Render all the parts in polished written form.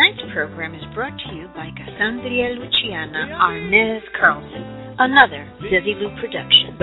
Tonight's program is brought to you by Cassandra Luciana Arnez Carlson, another Desilu production.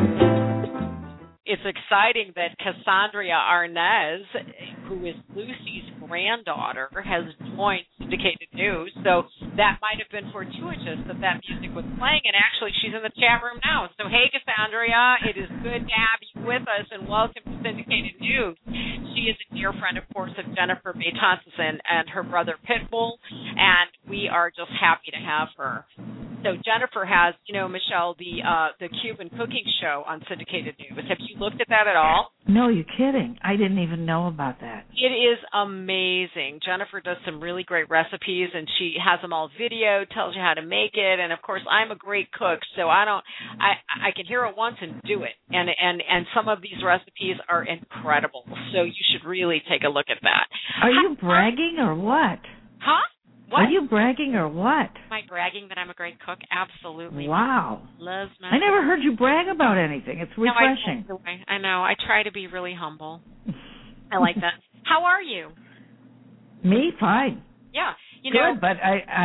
It's exciting that Cassandra Arnez, who is Lucy's granddaughter, has joined Syndicated News. So that might have been fortuitous that music was playing, and actually she's in the chat room now. So hey, Cassandra, it is good to have you with us, and welcome to Syndicated News. She is a dear friend, of course, of Jennifer Betances and her brother Pitbull, and we are just happy to have her. So Jennifer has, Michelle, the Cuban cooking show on Syndicated News. Have you looked at that at all? No, you're kidding. I didn't even know about that. It is amazing. Jennifer does some really great recipes, and she has them all video, tells you how to make it. And of course, I'm a great cook, so I can hear it once and do it. And some of these recipes are incredible. So you should really take a look at that. Are you bragging or what? Huh? What? Are you bragging or what? Am I bragging that I'm a great cook? Absolutely. Wow. I never heard you brag about anything. It's refreshing. No, I know. I try to be really humble. I like that. How are you? Me? Fine. Yeah. Good, but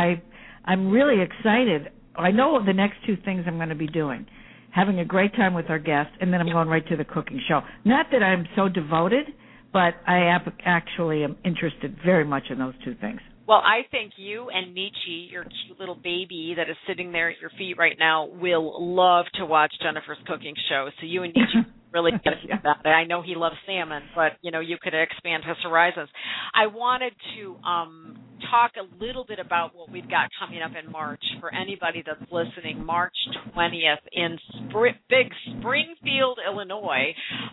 I'm really excited. I know the next two things I'm going to be doing. Having a great time with our guests, and then I'm going right to the cooking show. Not that I'm so devoted, but I actually am interested very much in those two things. Well, I think you and Nietzsche, your cute little baby that is sitting there at your feet right now, will love to watch Jennifer's cooking show. So you and Nietzsche really get about it. I know he loves salmon, but, you could expand his horizons. I wanted to talk a little bit about what we've got coming up in March. For anybody that's listening, March 20th in big Springfield, Illinois,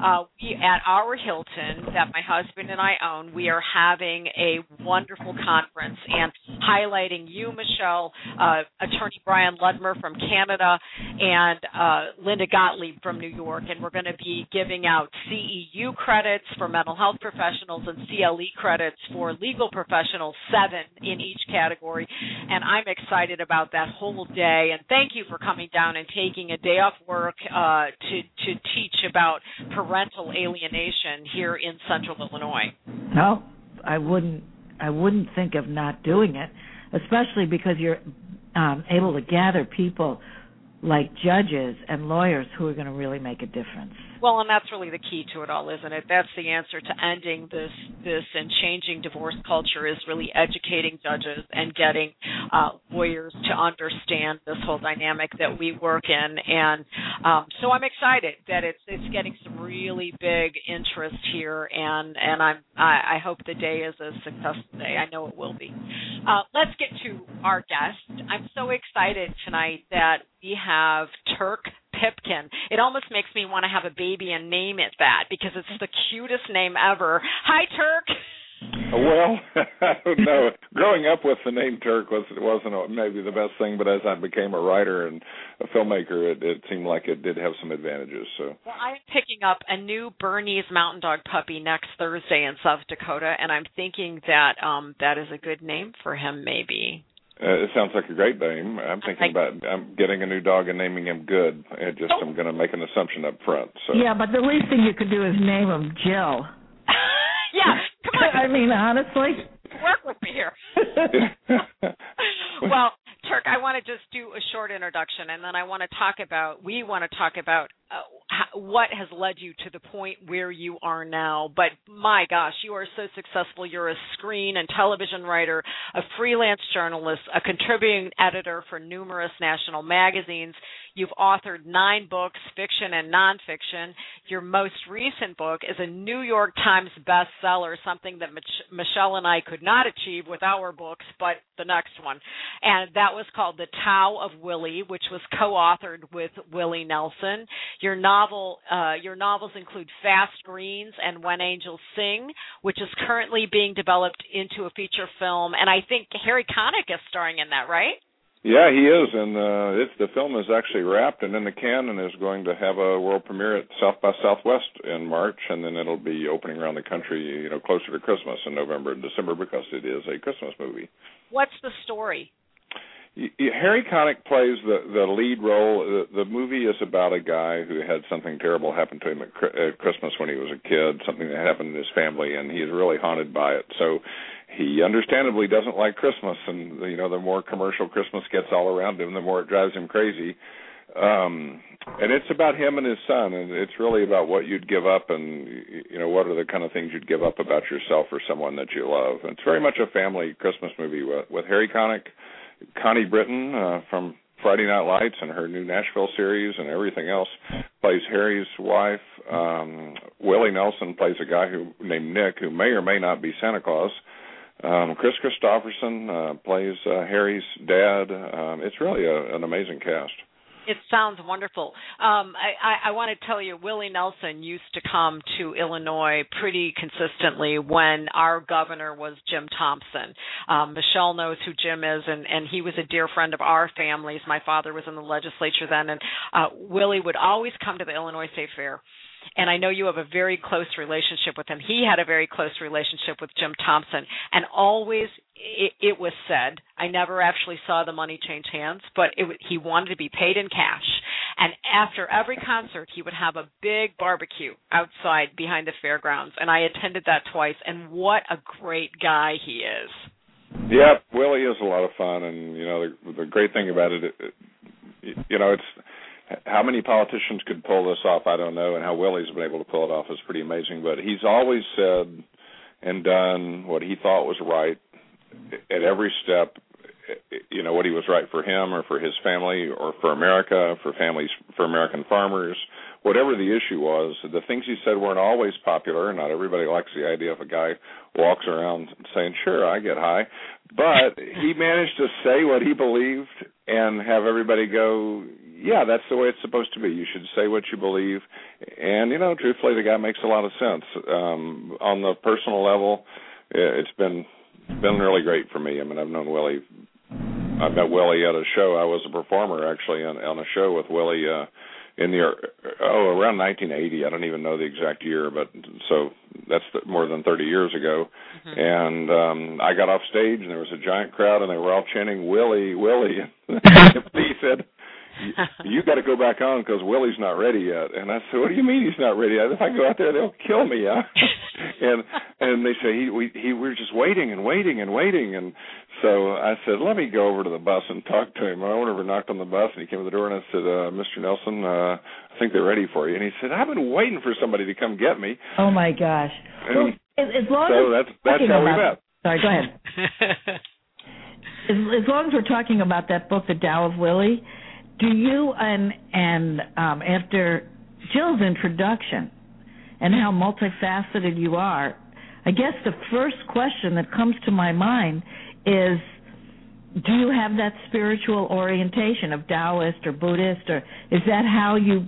we at our Hilton that my husband and I own, we are having a wonderful conference and highlighting you, Michelle, Attorney Brian Ludmer from Canada, and Linda Gottlieb from New York, and we're going to be giving out CEU credits for mental health professionals and CLE credits for legal professionals, 7 in each category, and I'm excited about that whole day, and thank you for coming down and taking a day off work to teach about parental alienation here in Central Illinois. No, I wouldn't think of not doing it, especially because you're able to gather people like judges and lawyers who are going to really make a difference. Well, and that's really the key to it all, isn't it? That's the answer to ending this and changing divorce culture is really educating judges and getting lawyers to understand this whole dynamic that we work in. And so I'm excited that it's getting some really big interest here, and I hope the day is a successful day. I know it will be. Let's get to our guest. I'm so excited tonight that we have Turk Pipkin. It almost makes me want to have a baby and name it that because it's the cutest name ever. Hi, Turk. Well, I don't know. Growing up with the name Turk wasn't maybe the best thing, but as I became a writer and a filmmaker, it seemed like it did have some advantages. So. Well, I'm picking up a new Bernese Mountain Dog puppy next Thursday in South Dakota, and I'm thinking that that is a good name for him, maybe. It sounds like a great name. I'm getting a new dog and naming him Good. I'm going to make an assumption up front. So. Yeah, but the least thing you could do is name him Jill. Yeah, come on. I mean, honestly. Work with me here. Well, Turk, I want to just do a short introduction, and then we want to talk about what has led you to the point where you are now. But my gosh, you are so successful. You're a screen and television writer, a freelance journalist, a contributing editor for numerous national magazines. You've authored 9 books, fiction and nonfiction. Your most recent book is a New York Times bestseller, something that Michelle and I could not achieve with our books, but the next one. And that was called The Tao of Willie, which was co-authored with Willie Nelson. Your novels include Fast Greens and When Angels Sing, which is currently being developed into a feature film. And I think Harry Connick is starring in that, right? Yeah, he is, and the film is actually wrapped and in the can and is going to have a world premiere at South by Southwest in March, and then it'll be opening around the country, closer to Christmas in November and December because it is a Christmas movie. What's the story? Harry Connick plays the lead role. The movie is about a guy who had something terrible happen to him at Christmas when he was a kid, something that happened in his family, and he is really haunted by it. So he understandably doesn't like Christmas, and the more commercial Christmas gets all around him, the more it drives him crazy. And it's about him and his son, and it's really about what you'd give up, and what are the kind of things you'd give up about yourself or someone that you love. And it's very much a family Christmas movie with Harry Connick, Connie Britton from Friday Night Lights and her new Nashville series and everything else plays Harry's wife. Willie Nelson plays a guy named Nick, who may or may not be Santa Claus. Chris Christopherson plays Harry's dad. It's really an amazing cast. It sounds wonderful. I want to tell you, Willie Nelson used to come to Illinois pretty consistently when our governor was Jim Thompson. Michelle knows who Jim is, and he was a dear friend of our families. My father was in the legislature then, and Willie would always come to the Illinois State Fair. And I know you have a very close relationship with him. He had a very close relationship with Jim Thompson. And always it was said, I never actually saw the money change hands, but he wanted to be paid in cash. And after every concert, he would have a big barbecue outside behind the fairgrounds. And I attended that twice. And what a great guy he is. Yeah, Willie is a lot of fun. And, the great thing about it, it's... How many politicians could pull this off, I don't know, and how Willie's been able to pull it off is pretty amazing. But he's always said and done what he thought was right at every step, what he was right for him or for his family or for America, for families, for American farmers, whatever the issue was. The things he said weren't always popular. Not everybody likes the idea of a guy walks around saying, sure, I get high. But he managed to say what he believed and have everybody go, yeah, that's the way it's supposed to be. You should say what you believe. And, truthfully, the guy makes a lot of sense. On the personal level, it's been really great for me. I mean, I've known Willie. I met Willie at a show. I was a performer, actually, on a show with Willie around 1980. I don't even know the exact year, but so that's more than 30 years ago. Mm-hmm. And I got off stage, and there was a giant crowd, and they were all chanting, Willie, Willie. He said, you got to go back on because Willie's not ready yet. And I said, what do you mean he's not ready? If I go out there, they'll kill me. Huh? and they say, we're just waiting. And so I said, let me go over to the bus and talk to him. I went over and knocked on the bus, and he came to the door, and I said, Mr. Nelson, I think they're ready for you. And he said, I've been waiting for somebody to come get me. Oh, my gosh. Well, as long as that's how we met. Sorry, go ahead. As long as we're talking about that book, The Tao of Willie, do you and after Jill's introduction and how multifaceted you are, I guess the first question that comes to my mind is, do you have that spiritual orientation of Taoist or Buddhist, or is that how you?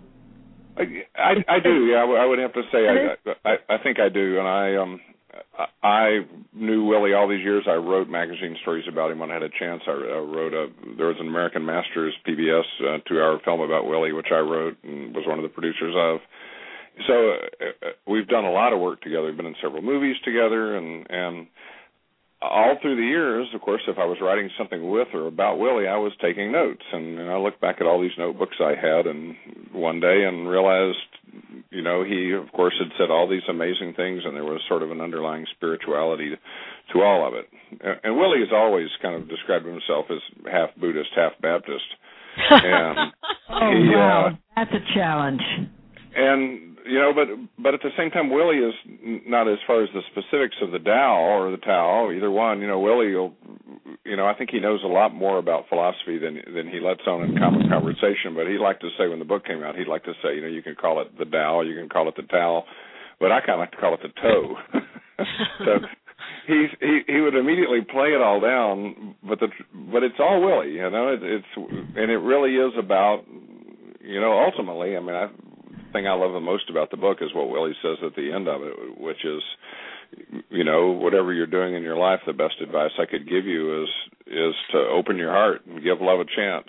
I do. Yeah, I would have to say I think I do, and I knew Willie all these years. I wrote magazine stories about him when I had a chance. There was an American Masters PBS 2-hour film about Willie, which I wrote and was one of the producers of. So we've done a lot of work together. We've been in several movies together, and all through the years, of course, if I was writing something with or about Willie, I was taking notes. And I looked back at all these notebooks I had and one day and realized, he, of course, had said all these amazing things, and there was sort of an underlying spirituality to all of it. And Willie has always kind of described himself as half Buddhist, half Baptist. And wow, that's a challenge. And but at the same time, Willie is not as far as the specifics of the Tao or the Tao, either one. Willie will, I think he knows a lot more about philosophy than he lets on in common conversation. But he'd like to say, when the book came out, he'd like to say, you can call it the Tao, you can call it the Tao, but I kind of like to call it the Toe. So he would immediately play it all down, but it's all Willie, and it really is about, ultimately, I mean, the thing I love the most about the book is what Willie says at the end of it, which is, whatever you're doing in your life, the best advice I could give you is to open your heart and give love a chance,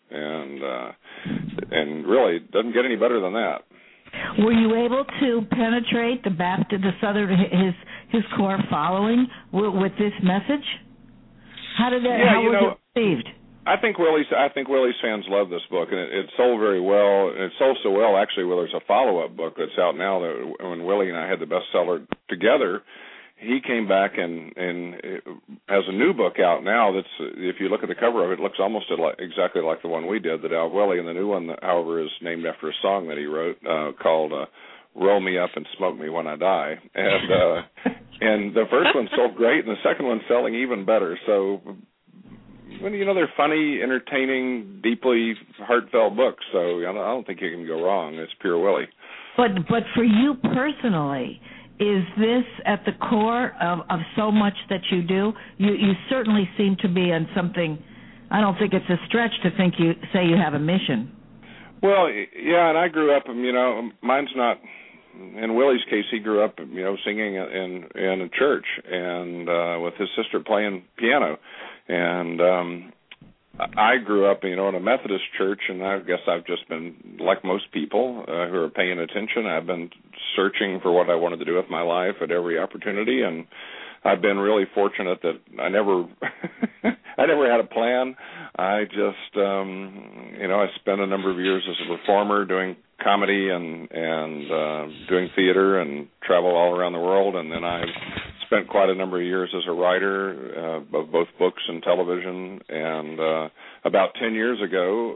and really it doesn't get any better than that. Were you able to penetrate the Southern his core following with this message? How did that? Yeah, how was it received? I think Willie's fans love this book, and it sold very well. And it sold so well, actually. Well, there's a follow-up book that's out now. That when Willie and I had the bestseller together, he came back and has a new book out now. That's, if you look at the cover of it, it looks almost exactly like the one we did, that Al Welly, and the new one, however, is named after a song that he wrote called "Roll Me Up and Smoke Me When I Die." And and the first one sold great, and the second one's selling even better. So, they're funny, entertaining, deeply heartfelt books. So I don't think you can go wrong. It's pure Willie. But for you personally, is this at the core of so much that you do? You certainly seem to be on something. I don't think it's a stretch to think you have a mission. Well, yeah, and I grew up, mine's not, in Willie's case, he grew up, singing in a church and with his sister playing piano. And I grew up, in a Methodist church, and I guess I've just been, like most people who are paying attention, I've been searching for what I wanted to do with my life at every opportunity, and I've been really fortunate that I never had a plan. I just, I spent a number of years as a performer doing comedy and doing theater and travel all around the world, and then I spent quite a number of years as a writer of both books and television, and about 10 years ago,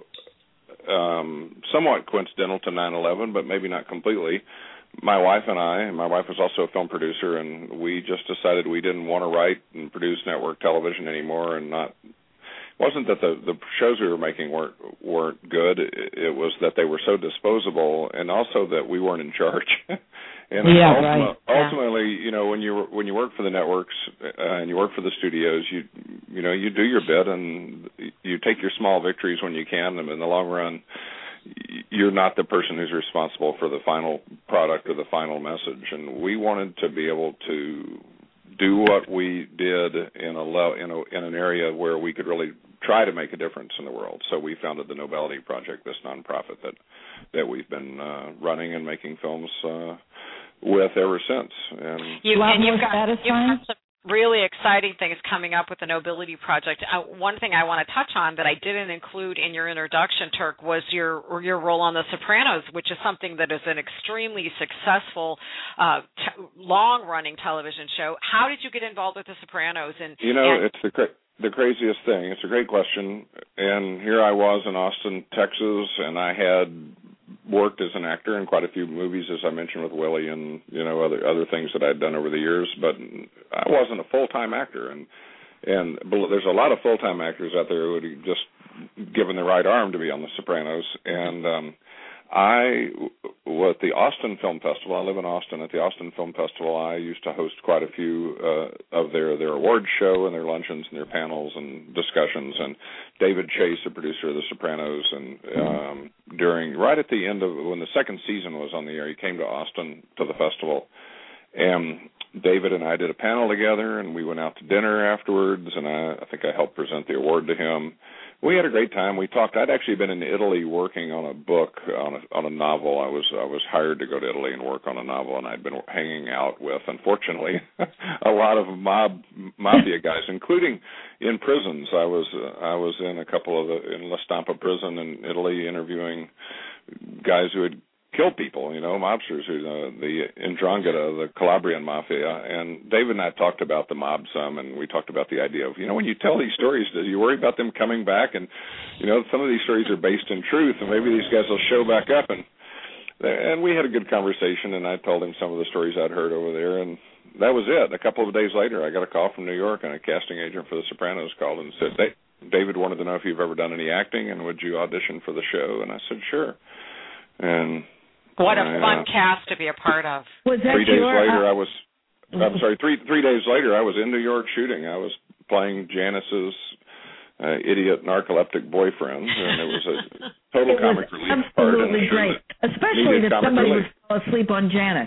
somewhat coincidental to 9/11, but maybe not completely, my wife was also a film producer, and we just decided we didn't want to write and produce network television anymore, and it wasn't that the shows we were making weren't good. It was that they were so disposable, and also that we weren't in charge. And ultimately, when you work for the networks and you work for the studios, you do your bit and you take your small victories when you can. And in the long run, you're not the person who's responsible for the final product or the final message. And we wanted to be able to do what we did in an area where we could really try to make a difference in the world. So we founded the Nobelity Project, this nonprofit that we've been running and making films with ever since. And you've got some really exciting things coming up with the Nobelity Project. One thing I want to touch on that I didn't include in your introduction, Turk, was your role on The Sopranos, which is something that is an extremely successful, long-running television show. How did you get involved with The Sopranos? It's the craziest thing. It's a great question. And here I was in Austin, Texas, and I had worked as an actor in quite a few movies, as I mentioned, with Willie and other things that I'd done over the years, but I wasn't a full-time actor, and there's a lot of full-time actors out there who would have just given the right arm to be on The Sopranos. And I was at the Austin Film Festival. I live in Austin. At the Austin Film Festival, I used to host quite a few of their awards show and their luncheons and their panels and discussions. And David Chase, the producer of The Sopranos, and right at the end of when the second season was on the air, he came to Austin to the festival, and David and I did a panel together, and we went out to dinner afterwards, and I think I helped present the award to him. We had a great time. We talked. I'd actually been in Italy working on a book, on a novel. I was hired to go to Italy and work on a novel, and I'd been hanging out with, unfortunately, a lot of mafia guys, including in prisons. I was in a couple of in La Stampa prison in Italy, interviewing guys who had killed people, mobsters, the 'Ndrangheta, the Calabrian mafia. And David and I talked about the mob some, and we talked about the idea of, when you tell these stories, do you worry about them coming back? And, some of these stories are based in truth, and maybe these guys will show back up. And we had a good conversation, and I told him some of the stories I'd heard over there, and that was it. A couple of days later, I got a call from New York, and a casting agent for The Sopranos called and said, David wanted to know if you've ever done any acting, and would you audition for the show? And I said, sure. And what a fun cast to be a part of. Was that 3 days later, I'm sorry, 3 days later, I was in New York shooting. I was playing Janice's idiot narcoleptic boyfriend, and it was a total comic relief part. Absolutely great, especially that somebody would fall asleep on Janice.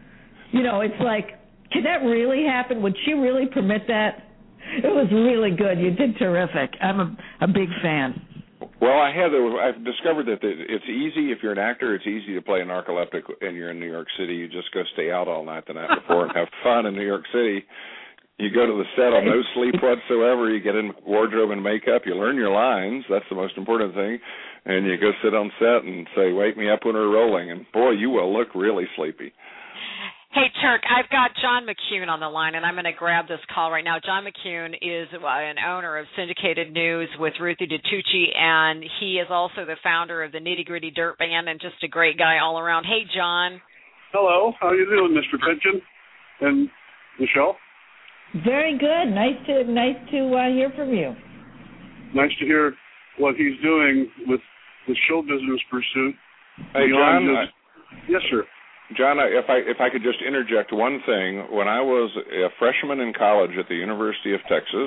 It's like, can that really happen? Would she really permit that? It was really good. You did terrific. I'm a big fan. Well, I've discovered that it's easy if you're an actor. It's easy to play a narcoleptic, and you're in New York City. You just go stay out all night the night before and have fun in New York City. You go to the set on no sleep whatsoever. You get in wardrobe and makeup. You learn your lines. That's the most important thing. And you go sit on set and say, "Wake me up when we're rolling." And boy, you will look really sleepy. Hey, Turk, I've got John McCune on the line, and I'm going to grab this call right now. John McCune is an owner of Syndicated News with Ruthie DiTucci, and he is also the founder of the Nitty Gritty Dirt Band and just a great guy all around. Hey, John. Hello. How you doing, Mr. Pigeon and Michelle? Very good. Nice to hear from you. Nice to hear what he's doing with the show business pursuit. Hey, John. Yes, sir. John, if I could just interject one thing. When I was a freshman in college at the University of Texas,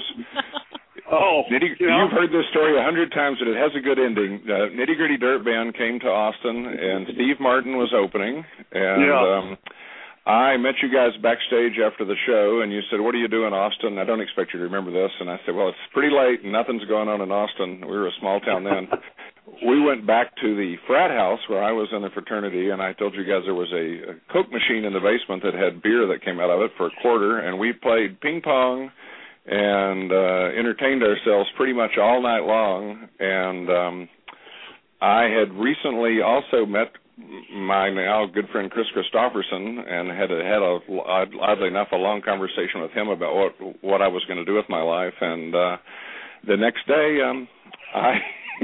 you've heard this story 100 times, and it has a good ending. Nitty Gritty Dirt Band came to Austin, and Steve Martin was opening, and I met you guys backstage after the show, and you said, "What are you doing in Austin?" I don't expect you to remember this, and I said, "Well, it's pretty late, and nothing's going on in Austin." We were a small town then. We went back to the frat house where I was in the fraternity, and I told you guys there was a Coke machine in the basement that had beer that came out of it for $0.25, and we played ping pong and entertained ourselves pretty much all night long. And I had recently also met my now good friend Chris Christopherson, and had oddly enough a long conversation with him about what I was going to do with my life. And the next day, I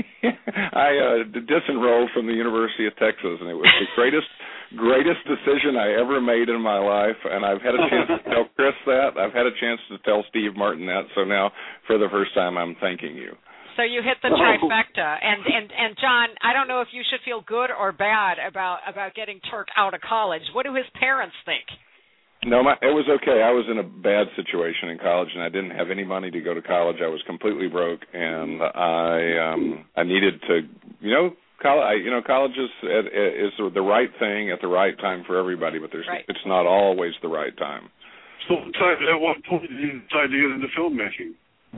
disenrolled from the University of Texas, and it was the greatest decision I ever made in my life. And I've had a chance to tell Chris that. I've had a chance to tell Steve Martin that. So now, for the first time, I'm thanking you. So you hit the trifecta. And John, I don't know if you should feel good or bad about getting Turk out of college. What do his parents think? No, it was okay. I was in a bad situation in college, and I didn't have any money to go to college. I was completely broke, and I needed to, college is the right thing at the right time for everybody, but it's not always the right time. So at what point did you decide to get into filmmaking?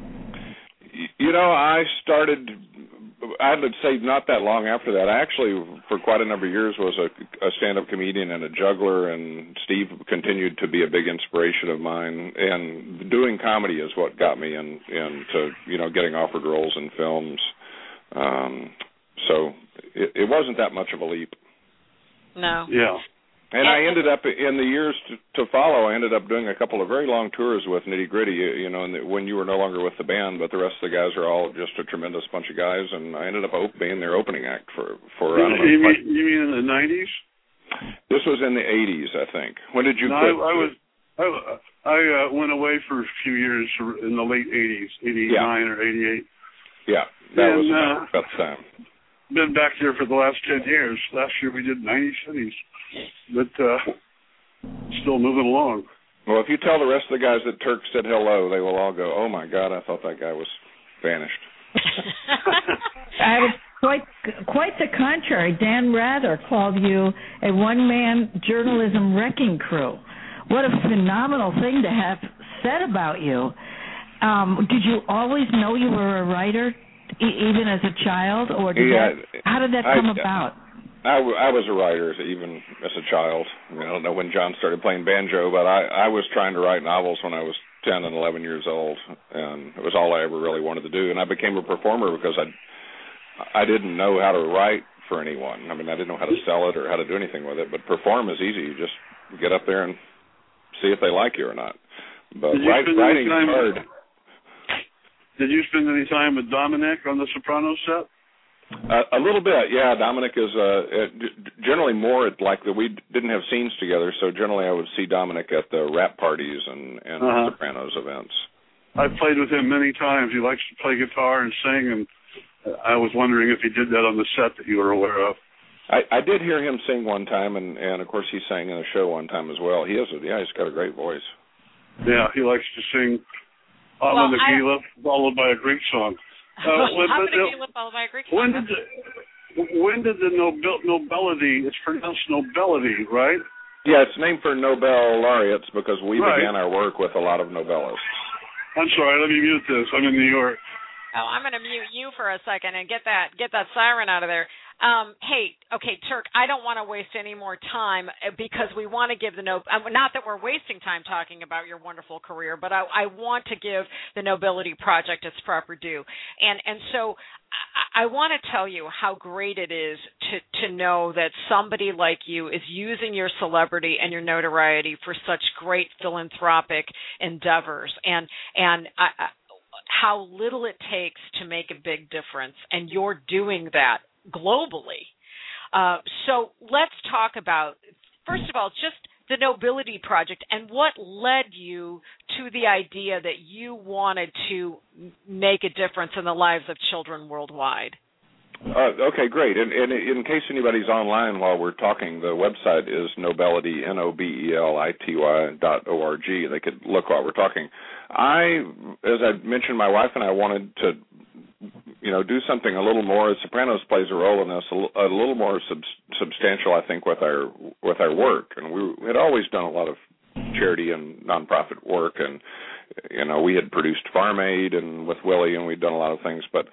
I would say not that long after that. I actually, for quite a number of years, was a stand-up comedian and a juggler, and Steve continued to be a big inspiration of mine. And doing comedy is what got me into getting offered roles in films. So it wasn't that much of a leap. No. Yeah. And I ended up, in the years to follow, I ended up doing a couple of very long tours with Nitty Gritty, and when you were no longer with the band, but the rest of the guys are all just a tremendous bunch of guys, and I ended up being their opening act for You mean in the 90s? This was in the 80s, I think. When did you quit? I went away for a few years in the late 80s, 89 or 88. Yeah, that was about the time. Been back here for the last 10 years. Last year we did 90 cities, but still moving along. Well, if you tell the rest of the guys that Turk said hello, they will all go, "Oh my God, I thought that guy was vanished." I was quite the contrary. Dan Rather called you a one-man journalism wrecking crew. What a phenomenal thing to have said about you. Did you always know you were a writer? Even as a child, or how did that come about? I was a writer even as a child. I don't know when John started playing banjo, but I was trying to write novels when I was 10 and 11 years old, and it was all I ever really wanted to do. And I became a performer because I didn't know how to write for anyone. I mean, I didn't know how to sell it or how to do anything with it, but perform is easy. You just get up there and see if they like you or not. But writing is hard. Did you spend any time with Dominic on The Sopranos set? A little bit, yeah. Dominic is generally more we didn't have scenes together, so generally I would see Dominic at the rap parties and Sopranos events. I've played with him many times. He likes to play guitar and sing, and I was wondering if he did that on the set that you were aware of. I did hear him sing one time, and of course he sang in a show one time as well. He's got a great voice. Yeah, he likes to sing Alma Nagila, followed by a Greek song. When did the Nobelity, it's pronounced Nobelity, right? Yeah, it's named for Nobel laureates because we began our work with a lot of Nobelists. I'm sorry, let me mute this. I'm in New York. Oh, I'm going to mute you for a second and get that siren out of there. Okay, Turk, I don't want to waste any more time because we want to give not that we're wasting time talking about your wonderful career, but I want to give the Nobility Project its proper due. And so I want to tell you how great it is to know that somebody like you is using your celebrity and your notoriety for such great philanthropic endeavors, and how little it takes to make a big difference, and you're doing that globally. So let's talk about, first of all, just the Nobility Project and what led you to the idea that you wanted to make a difference in the lives of children worldwide. Okay, great. And in case anybody's online while we're talking, the website is Nobelity, NOBELITY.org. They could look while we're talking. As I mentioned, my wife and I wanted to, do something a little more. Sopranos plays a role in this, a little more substantial, I think, with our work. And we had always done a lot of charity and nonprofit work, and we had produced Farm Aid and with Willie, and we'd done a lot of things, but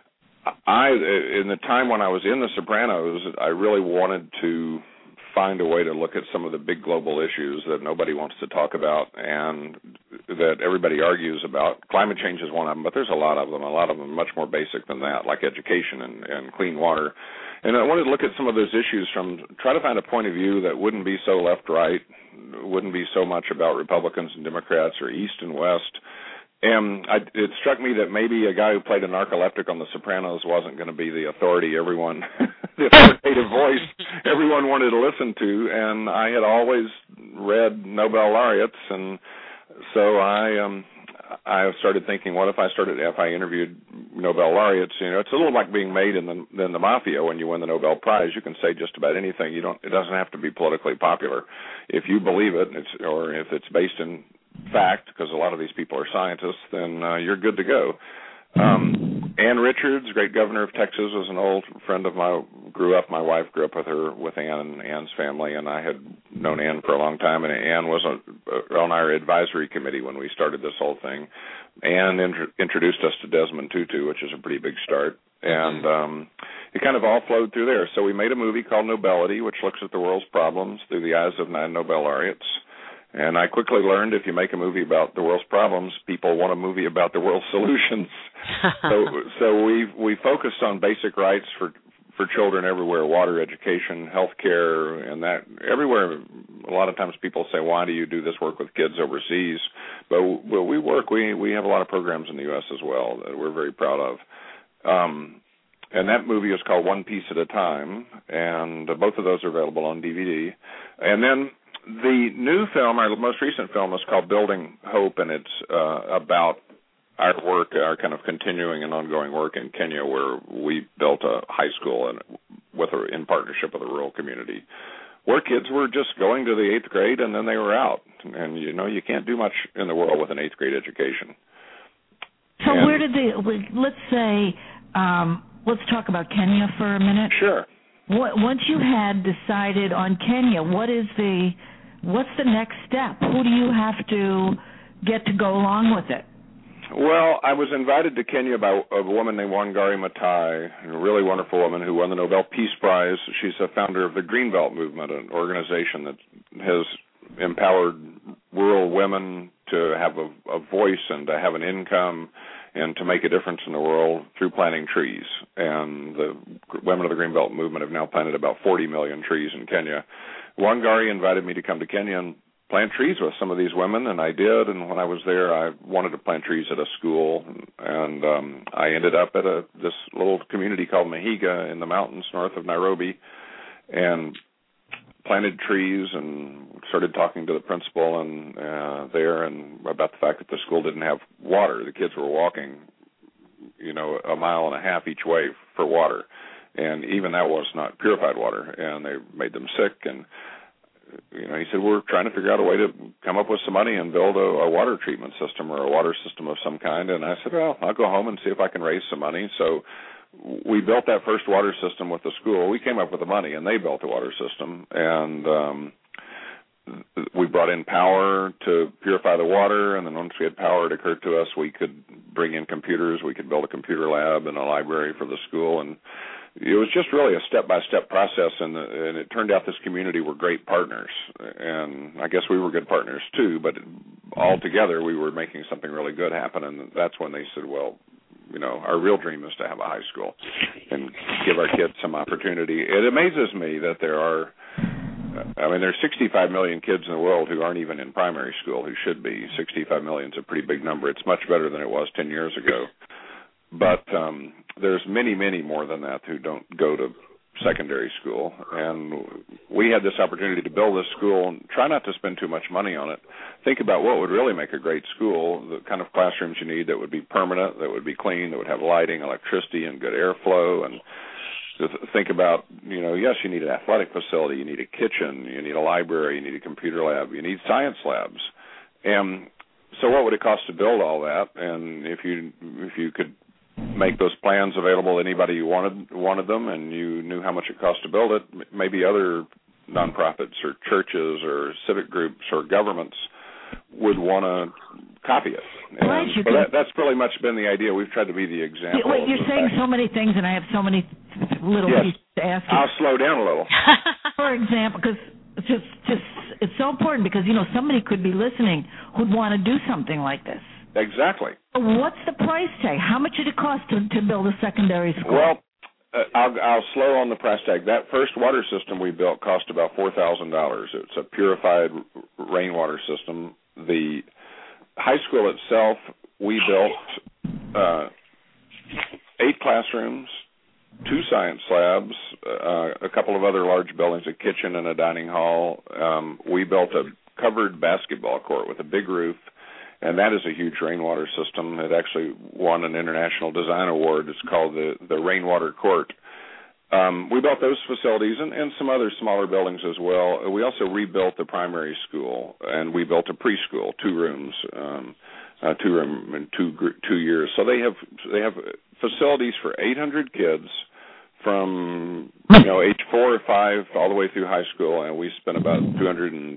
in the time when I was in The Sopranos, I really wanted to find a way to look at some of the big global issues that nobody wants to talk about and that everybody argues about. Climate change is one of them, but there's a lot of them much more basic than that, like education and clean water. And I wanted to look at some of those issues try to find a point of view that wouldn't be so left-right, wouldn't be so much about Republicans and Democrats or East and West. And it struck me that maybe a guy who played a narcoleptic on The Sopranos wasn't going to be the authority the authoritative voice everyone wanted to listen to. And I had always read Nobel laureates, and so I started thinking, what if I interviewed Nobel laureates? It's a little like being made in the mafia. When you win the Nobel Prize, you can say just about anything. It doesn't have to be politically popular. If you believe it, or if it's based in fact, because a lot of these people are scientists, then you're good to go. Ann Richards, great governor of Texas, was an old friend of mine. My wife grew up with Ann and Ann's family, and I had known Ann for a long time, and Ann was on our advisory committee when we started this whole thing. Ann introduced us to Desmond Tutu, which is a pretty big start, and it kind of all flowed through there. So we made a movie called Nobility, which looks at the world's problems through the eyes of 9 Nobel laureates. And I quickly learned if you make a movie about the world's problems, people want a movie about the world's solutions. So we focused on basic rights for children everywhere: water, education, health care, and that everywhere. A lot of times people say, why do you do this work with kids overseas? But we have a lot of programs in the U.S. as well that we're very proud of. And that movie is called One Piece at a Time, and both of those are available on DVD. And then the new film, our most recent film, is called Building Hope, and it's about our work, our kind of continuing and ongoing work in Kenya, where we built a high school in partnership with a rural community, where kids were just going to the 8th grade and then they were out. And, you can't do much in the world with an 8th grade education. So let's talk about Kenya for a minute. Sure. Once you had decided on Kenya, what's the next step? Who do you have to get to go along with it? Well, I was invited to Kenya by a woman named Wangari Maathai, a really wonderful woman who won the Nobel Peace Prize. She's a founder of the Greenbelt Movement, an organization that has empowered rural women to have a voice and to have an income and to make a difference in the world through planting trees. And the women of the Greenbelt Movement have now planted about 40 million trees in Kenya. Wangari invited me to come to Kenya and plant trees with some of these women, and I did. And when I was there, I wanted to plant trees at a school, and I ended up at this little community called Mahiga in the mountains north of Nairobi, and planted trees and started talking to the principal and about the fact that the school didn't have water. The kids were walking, a mile and a half each way for water, and even that was not purified water, and they made them sick. And he said, we're trying to figure out a way to come up with some money and build a water treatment system or a water system of some kind. And I said, well, I'll go home and see if I can raise some money. So we built that first water system with the school. We came up with the money, and they built the water system. And we brought in power to purify the water. And then once we had power, it occurred to us we could bring in computers. We could build a computer lab and a library for the school. And it was just really a step-by-step process, and it turned out this community were great partners, and I guess we were good partners too, but all together we were making something really good happen, and that's when they said, well, you know, our real dream is to have a high school and give our kids some opportunity. It amazes me that there's 65 million kids in the world who aren't even in primary school who should be. 65 million is a pretty big number. It's much better than it was 10 years ago. But there's many, many more than that who don't go to secondary school. And we had this opportunity to build this school and try not to spend too much money on it. Think about what would really make a great school, the kind of classrooms you need that would be permanent, that would be clean, that would have lighting, electricity, and good airflow. And think about, you know, yes, you need an athletic facility, you need a kitchen, you need a library, you need a computer lab, you need science labs. And so what would it cost to build all that? And if you could make those plans available to anybody who wanted them, and you knew how much it cost to build it, maybe other nonprofits or churches or civic groups or governments would want to copy it. Right, so that's really much been the idea. We've tried to be the example. Wait, you're saying so many things, and I have so many little pieces to ask you. I'll slow down a little. For example, because it's so important, because, you know, somebody could be listening who'd want to do something like this. Exactly. What's the price tag? How much did it cost to build a secondary school? Well, I'll slow on the price tag. That first water system we built cost about $4,000. It's a purified rainwater system. The high school itself, we built 8 classrooms, 2 science labs, a couple of other large buildings, a kitchen and a dining hall. We built a covered basketball court with a big roof, and that is a huge rainwater system. It actually won an international design award. It's called the Rainwater Court. We built those facilities and some other smaller buildings as well. We also rebuilt the primary school, and we built a preschool, 2 rooms, 2 room in 2 years. So they have facilities for 800 kids from age 4 or 5 all the way through high school, and we spent about $225,000.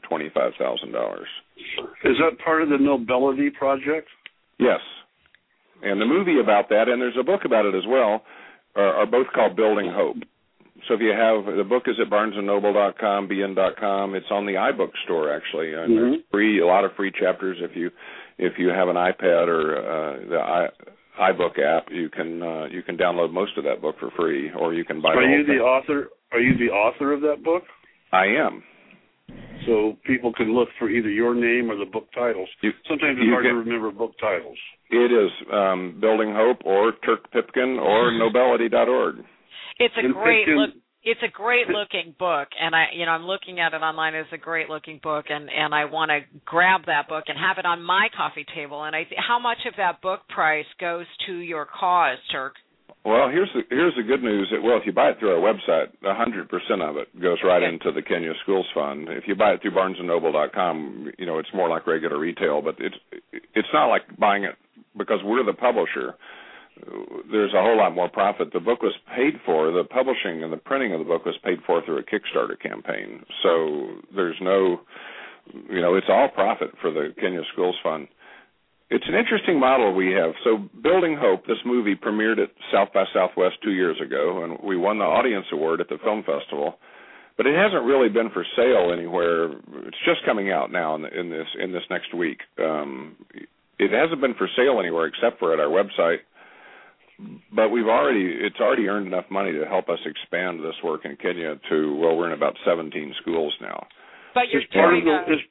Is that part of the Nobelity Project? Yes, and the movie about that, and there's a book about it as well, are both called Building Hope. So if you have, the book is at barnesandnoble.com, bn.com. It's on the iBook store actually, and there's a lot of free chapters. If you have an iPad or the iBook app, you can download most of that book for free, or you can buy. Are you the author of that book? I am. So people can look for either your name or the book titles. Sometimes it's hard to remember book titles. It is Building Hope or Turk Pipkin or Nobelity.org. It's a great look. It's a great looking book, and I'm looking at it online. It's a great looking book, and I want to grab that book and have it on my coffee table. And how much of that book price goes to your cause, Turk? Well, here's the good news. Well, if you buy it through our website, 100% of it goes right into the Kenya Schools Fund. If you buy it through barnesandnoble.com, it's more like regular retail, but it's not like buying it because we're the publisher. There's a whole lot more profit. The book was paid for, the publishing and the printing of the book was paid for through a Kickstarter campaign. So there's no, it's all profit for the Kenya Schools Fund. It's an interesting model we have. So Building Hope, this movie premiered at South by Southwest 2 years ago, and we won the Audience Award at the Film Festival. But it hasn't really been for sale anywhere. It's just coming out now in this next week. It hasn't been for sale anywhere except for at our website. But it's already earned enough money to help us expand this work in Kenya to, we're in about 17 schools now. But you're doing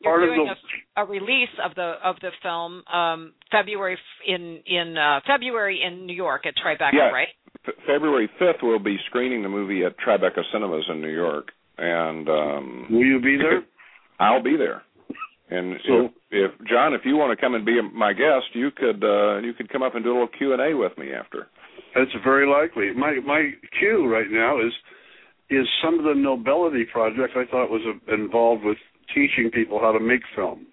a release of the film February in New York at Tribeca, right? February 5th we'll be screening the movie at Tribeca Cinemas in New York, and will you be there? I'll be there. And so, if John, if you want to come and be my guest, you could come up and do a little Q&A with me after. That's very likely. My cue right now is some of the Nobelity Project I thought was involved with teaching people how to make film.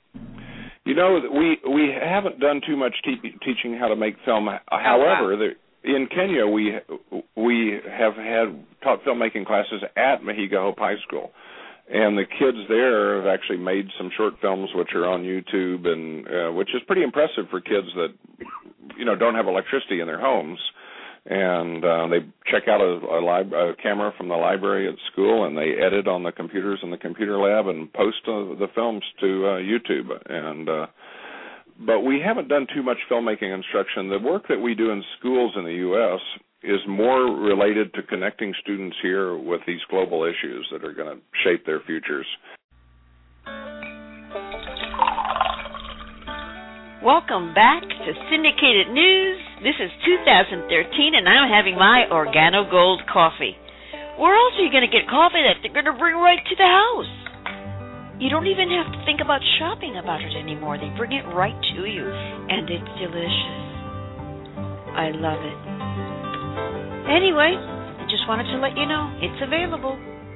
We haven't done too much teaching how to make film. However, in Kenya we have taught filmmaking classes at Mahiga Hope High School. And the kids there have actually made some short films which are on YouTube, and which is pretty impressive for kids that, don't have electricity in their homes. and they check out a camera from the library at school, and they edit on the computers in the computer lab and post the films to YouTube. But we haven't done too much filmmaking instruction. The work that we do in schools in the U.S. is more related to connecting students here with these global issues that are going to shape their futures. Welcome back to Syndicated News. This is 2013, and I'm having my Organo Gold coffee. Where else are you going to get coffee that they're going to bring right to the house? You don't even have to think about shopping about it anymore. They bring it right to you, and it's delicious. I love it. Anyway, I just wanted to let you know it's available.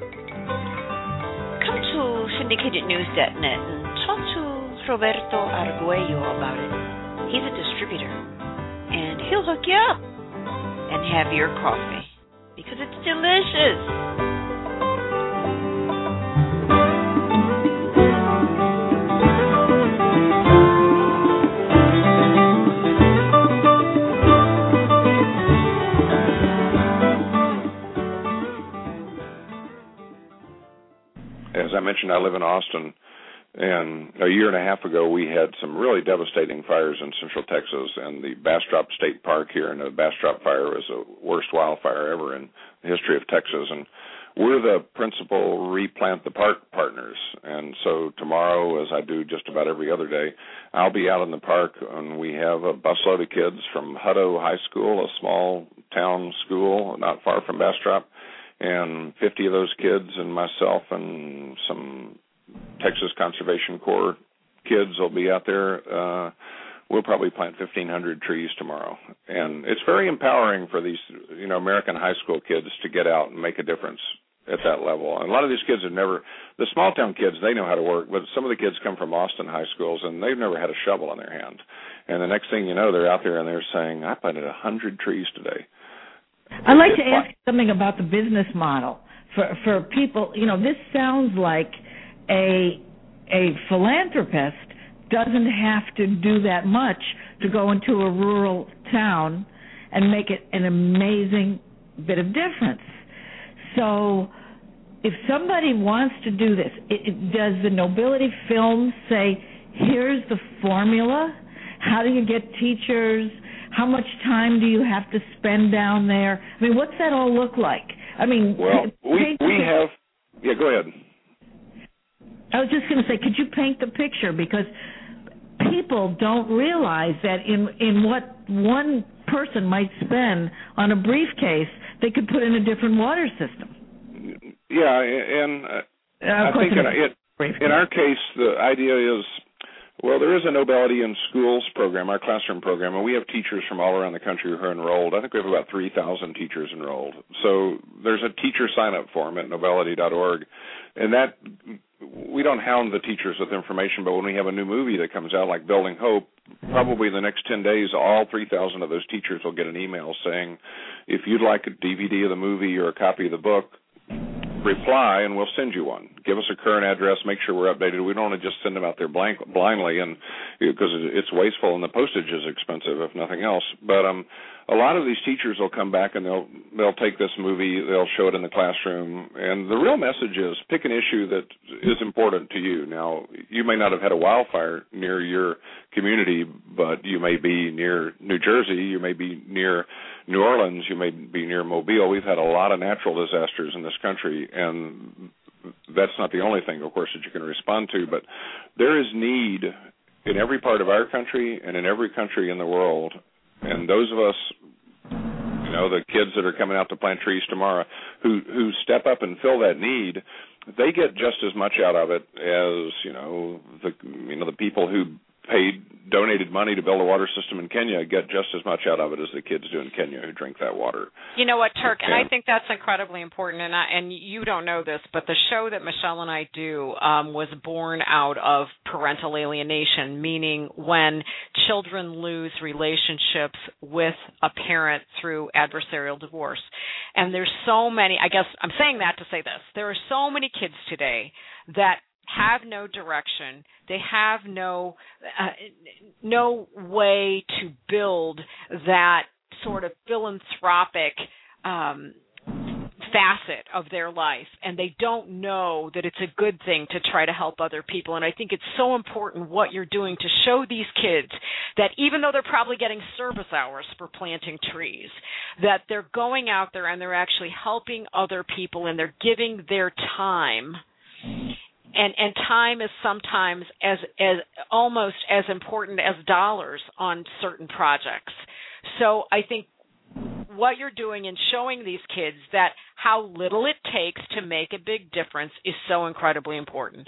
Come to syndicatednews.net and talk to Roberto Arguello about it. He's a distributor, and he'll hook you up and have your coffee because it's delicious. As I mentioned, I live in Austin, and a year and a half ago we had some really devastating fires in central Texas, and the Bastrop State Park here, and the Bastrop fire was the worst wildfire ever in the history of Texas, and we're the principal Replant the Park partners. And so tomorrow, as I do just about every other day, I'll be out in the park, and we have a busload of kids from Hutto High School, a small town school not far from Bastrop, and 50 of those kids and myself and some Texas Conservation Corps kids will be out there. We'll probably plant 1,500 trees tomorrow. And it's very empowering for these, American high school kids to get out and make a difference at that level. And a lot of these kids have never, the small town kids, they know how to work, but some of the kids come from Austin high schools and they've never had a shovel in their hand. And the next thing you know, they're out there and they're saying, I planted 100 trees today. I'd like to ask something about the business model for people. This sounds like a philanthropist doesn't have to do that much to go into a rural town and make it an amazing bit of difference. So if somebody wants to do this, does the Nobility Film say, here's the formula? How do you get teachers? How much time do you have to spend down there? I mean, what's that all look like? I mean, well, we have. Yeah, go ahead. I was just going to say, could you paint the picture? Because people don't realize that in what one person might spend on a briefcase, they could put in a different water system. Yeah, and I think in our case, the idea is, well, there is a Nobility in Schools program, our classroom program, and we have teachers from all around the country who are enrolled. I think we have about 3,000 teachers enrolled. So there's a teacher sign-up form at nobility.org, and that we don't hound the teachers with information, but when we have a new movie that comes out, like Building Hope, probably in the next 10 days, all 3,000 of those teachers will get an email saying, if you'd like a DVD of the movie or a copy of the book, reply and we'll send you one. Give us a current address, make sure we're updated. We don't want to just send them out there blindly, and because it's wasteful and the postage is expensive, if nothing else. But a lot of these teachers will come back and they'll take this movie, they'll show it in the classroom, and the real message is pick an issue that is important to you. Now, you may not have had a wildfire near your community, but you may be near New Jersey, you may be near New Orleans, you may be near Mobile. We've had a lot of natural disasters in this country, and that's not the only thing, of course, that you can respond to, but there is need in every part of our country and in every country in the world. And those of us, the kids that are coming out to plant trees tomorrow, who step up and fill that need, they get just as much out of it as the people who donated money to build a water system in Kenya get just as much out of it as the kids do in Kenya who drink that water. You know what, Turk, and I think that's incredibly important, and you don't know this, but the show that Michelle and I do was born out of parental alienation, meaning when children lose relationships with a parent through adversarial divorce. And there's so many, I guess I'm saying that to say this, there are so many kids today that have no direction. They have no way to build that sort of philanthropic facet of their life, and they don't know that it's a good thing to try to help other people. And I think it's so important what you're doing to show these kids that even though they're probably getting service hours for planting trees, that they're going out there and they're actually helping other people, and they're giving their time. And time is sometimes as almost as important as dollars on certain projects. So I think what you're doing in showing these kids that how little it takes to make a big difference is so incredibly important.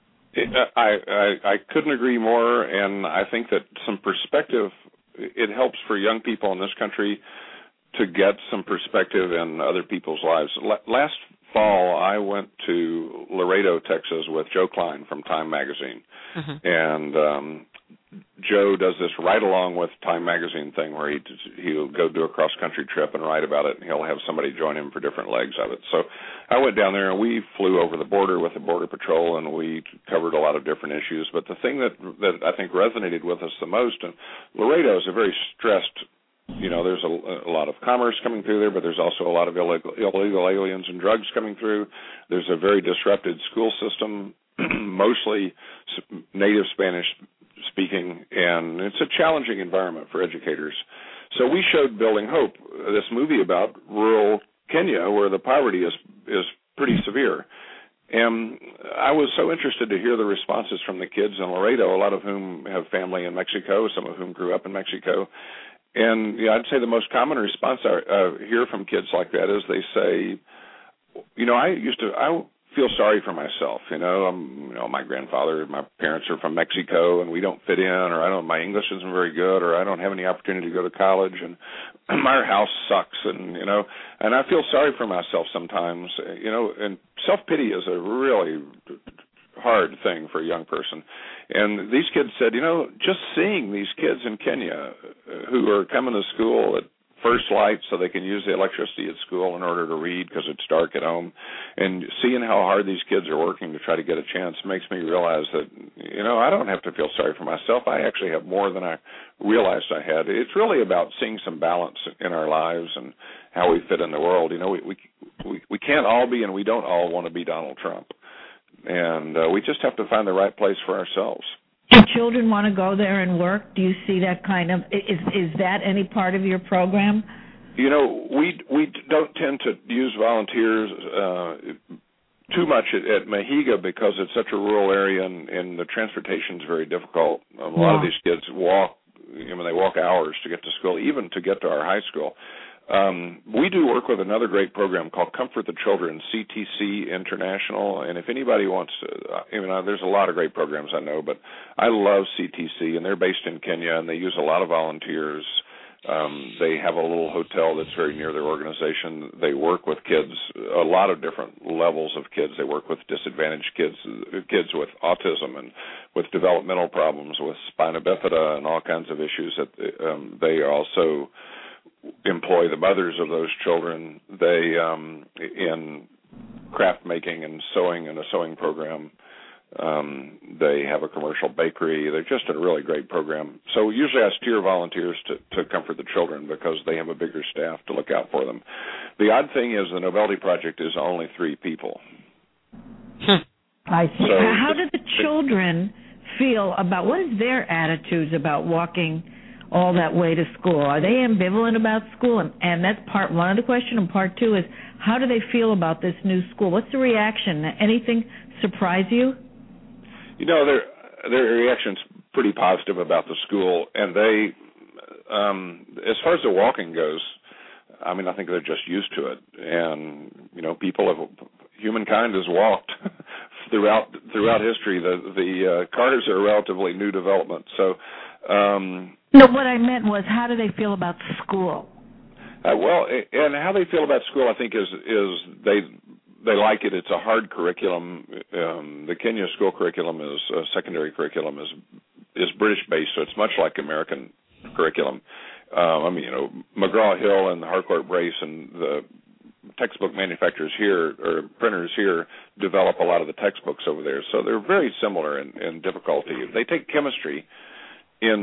I couldn't agree more, and I think that some perspective, it helps for young people in this country to get some perspective in other people's lives. Last fall, I went to Laredo, Texas with Joe Klein from Time Magazine, and Joe does this right along with Time Magazine thing where he'll go do a cross-country trip and write about it, and he'll have somebody join him for different legs of it. So I went down there, and we flew over the border with the Border Patrol, and we covered a lot of different issues. But the thing that I think resonated with us the most, and Laredo is a very stressed, there's a lot of commerce coming through there, but there's also a lot of illegal aliens and drugs coming through. There's a very disrupted school system, mostly native Spanish speaking, and it's a challenging environment for educators. So we showed Building Hope, this movie about rural Kenya where the poverty is pretty severe. And I was so interested to hear the responses from the kids in Laredo, a lot of whom have family in Mexico, some of whom grew up in Mexico. And I'd say the most common response I hear from kids like that is they say, I feel sorry for myself. My grandfather, my parents are from Mexico, and we don't fit in, or my English isn't very good, or I don't have any opportunity to go to college, and my house sucks, and I feel sorry for myself sometimes. And self-pity is a really hard thing for a young person. And these kids said, just seeing these kids in Kenya who are coming to school at first light so they can use the electricity at school in order to read because it's dark at home, and seeing how hard these kids are working to try to get a chance makes me realize that, I don't have to feel sorry for myself. I actually have more than I realized I had. It's really about seeing some balance in our lives and how we fit in the world. We can't all be, and we don't all want to be Donald Trump. And we just have to find the right place for ourselves. Do children want to go there and work? Do you see that kind of, is that any part of your program? We don't tend to use volunteers too much at Mahiga because it's such a rural area and the transportation is very difficult. A lot of these kids walk, they walk hours to get to school, even to get to our high school. We do work with another great program called Comfort the Children, CTC International, and if anybody wants to, there's a lot of great programs I know, but I love CTC, and they're based in Kenya, and they use a lot of volunteers. They have a little hotel that's very near their organization. They work with kids, a lot of different levels of kids. They work with disadvantaged kids with autism and with developmental problems, with spina bifida and all kinds of issues. They also employ the mothers of those children. They in craft making and sewing in a sewing program. They have a commercial bakery. They're just a really great program. So usually I steer volunteers to Comfort the Children because they have a bigger staff to look out for them. The odd thing is the Novelty Project is only 3 people. I see. So how do the children feel about, what is their attitudes about walking all that way to school? Are they ambivalent about school? And that's part one of the question. And part two is, how do they feel about this new school? What's the reaction? Anything surprise you? Their reaction's pretty positive about the school. And they, as far as the walking goes, I think they're just used to it. And, humankind has walked throughout history. The cars are a relatively new development. So, no, what I meant was, how do they feel about school? And how they feel about school, I think, is they like it. It's a hard curriculum. The Kenya school curriculum secondary curriculum is British based, so it's much like American curriculum. McGraw-Hill and the Harcourt Brace and the textbook manufacturers here, or printers here, develop a lot of the textbooks over there. So they're very similar in difficulty. They take chemistry in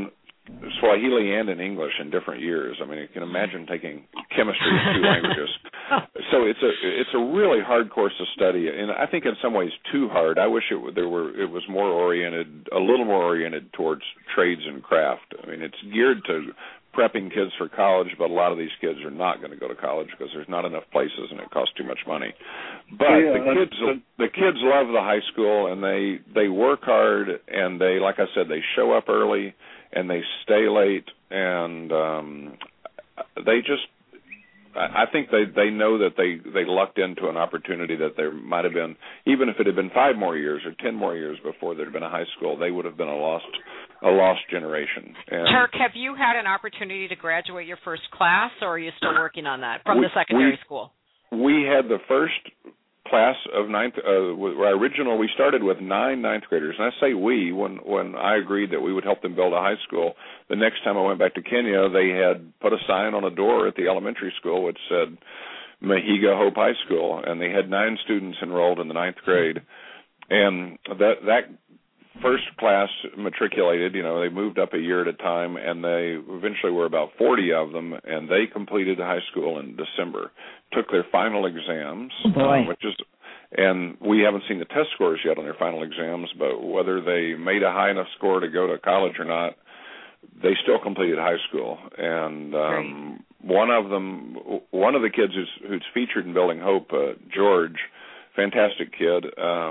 Swahili and in English in different years. I mean, you can imagine taking chemistry in 2 languages. So it's a really hard course to study, and I think in some ways too hard. I wish it was more oriented, a little more oriented towards trades and craft. I mean, it's geared to prepping kids for college, but a lot of these kids are not going to go to college because there's not enough places and it costs too much money. But the kids love the high school, and they work hard, and they, like I said, they show up early and they stay late, and they just, I think they know that they lucked into an opportunity that there might have been, even if it had been 5 more years or 10 more years before there had been a high school, they would have been a lost generation. And Turk, have you had an opportunity to graduate your first class, or are you still working on that from the secondary school? We had the first class of we started with 9 ninth graders, and I say we when I agreed that we would help them build a high school. The next time I went back to Kenya, they had put a sign on a door at the elementary school which said Mahiga Hope High School, and they had 9 students enrolled in the 9th grade, and that first class matriculated. They moved up a year at a time, and they eventually were about 40 of them, and they completed high school in December, took their final exams, and we haven't seen the test scores yet on their final exams, but whether they made a high enough score to go to college or not, they still completed high school. And one of the kids who's featured in Building Hope, George, fantastic kid,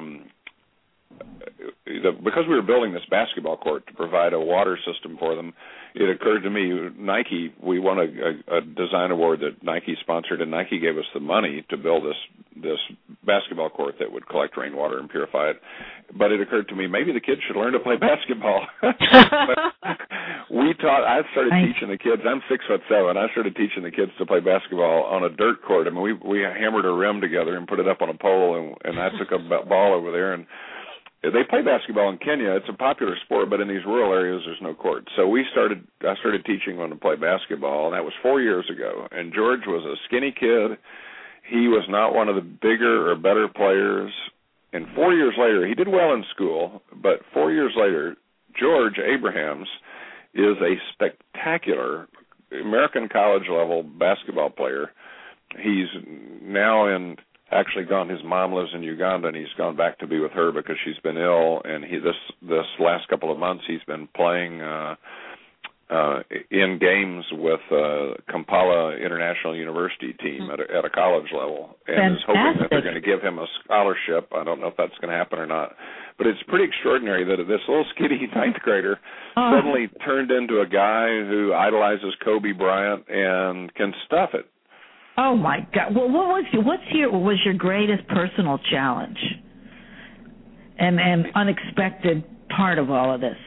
because we were building this basketball court to provide a water system for them, it occurred to me, Nike, we won a design award that Nike sponsored, and Nike gave us the money to build this basketball court that would collect rainwater and purify it. But it occurred to me, maybe the kids should learn to play basketball. I started teaching the kids. I'm 6'7". I started teaching the kids to play basketball on a dirt court. I mean, we hammered a rim together and put it up on a pole, and I took a ball over there, and they play basketball in Kenya. It's a popular sport, but in these rural areas, there's no court. So I started teaching them to play basketball, and that was 4 years ago. And George was a skinny kid. He was not one of the bigger or better players. And 4 years later, he did well in school, but 4 years later, George Abrahams is a spectacular American college-level basketball player. He's now his mom lives in Uganda, and he's gone back to be with her because she's been ill, and this last couple of months he's been playing in games with Kampala International University team at a college level, and is hoping that they're going to give him a scholarship. I don't know if that's going to happen or not, but it's pretty extraordinary that this little skinny 9th grader suddenly turned into a guy who idolizes Kobe Bryant and can stuff it. Oh my God! Well, what was your greatest personal challenge and unexpected part of all of this?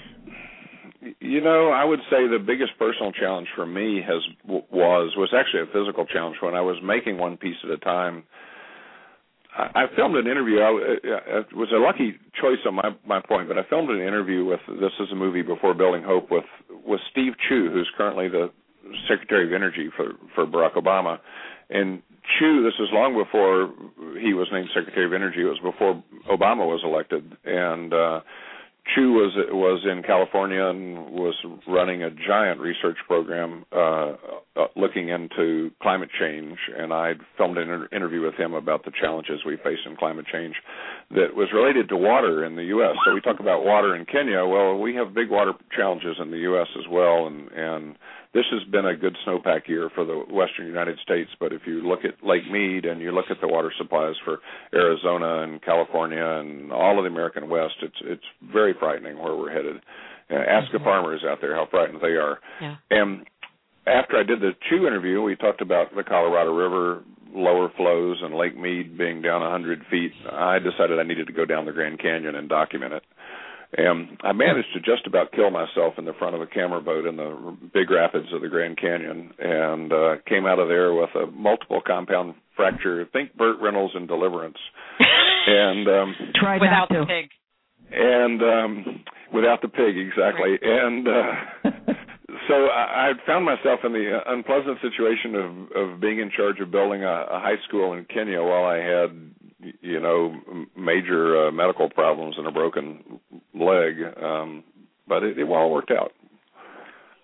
I would say the biggest personal challenge for me was actually a physical challenge. When I was making one piece at a time, I filmed an interview. It was a lucky choice on my point, but I filmed an interview with, this is a movie before Building Hope, with Steve Chu, who's currently the Secretary of Energy for Barack Obama. And Chu, this was long before he was named Secretary of Energy. It was before Obama was elected. And Chu was in California and was running a giant research program looking into climate change. And I filmed an interview with him about the challenges we face in climate change that was related to water in the U.S. So we talk about water in Kenya. Well, we have big water challenges in the U.S. as well, and this has been a good snowpack year for the western United States, but if you look at Lake Mead and you look at the water supplies for Arizona and California and all of the American West, it's very frightening where we're headed. Ask the farmers out there how frightened they are. Yeah. And after I did the Chu interview, we talked about the Colorado River lower flows and Lake Mead being down 100 feet. I decided I needed to go down the Grand Canyon and document it. And I managed to just about kill myself in the front of a camera boat in the big rapids of the Grand Canyon, and came out of there with a multiple compound fracture. Think Burt Reynolds in Deliverance. And without the pig. And without the pig, exactly. Right. And so I found myself in the unpleasant situation of being in charge of building a high school in Kenya while I had major medical problems and a broken leg, but it all worked out.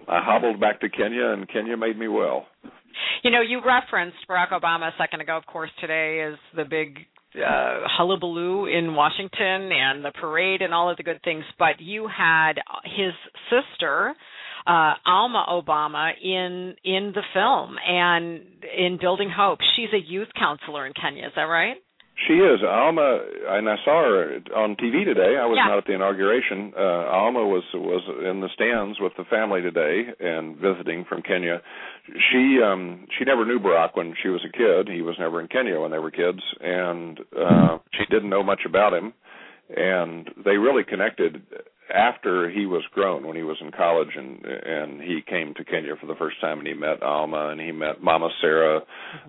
I hobbled back to Kenya, and Kenya made me well. You know, you referenced Barack Obama a second ago. Of course, today is the big hullabaloo in Washington and the parade and all of the good things. But you had his sister, Alma Obama, in the film and in Building Hope. She's a youth counselor in Kenya. Is that right? She is. Alma, and I saw her on TV today. I was not at the inauguration. Alma was in the stands with the family today and visiting from Kenya. She never knew Barack when she was a kid. He was never in Kenya when they were kids, and she didn't know much about him. And they really connected after he was grown, when he was in college, and he came to Kenya for the first time, and he met Alma, and he met Mama Sarah